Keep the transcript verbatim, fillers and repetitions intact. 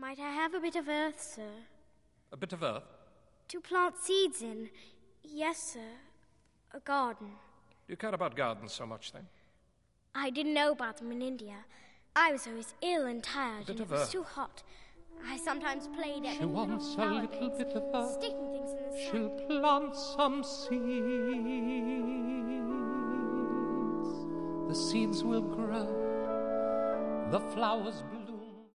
Might I have a bit of earth, sir? A bit of earth? To plant seeds in. Yes, sir. A garden. Do you care about gardens so much, then? I didn't know about them in India. I was always ill and tired, and it was too hot. I sometimes played at She wants a little bit of earth. Sticking things in the sun. She'll plant some seeds. The seeds will grow. The flowers bloom.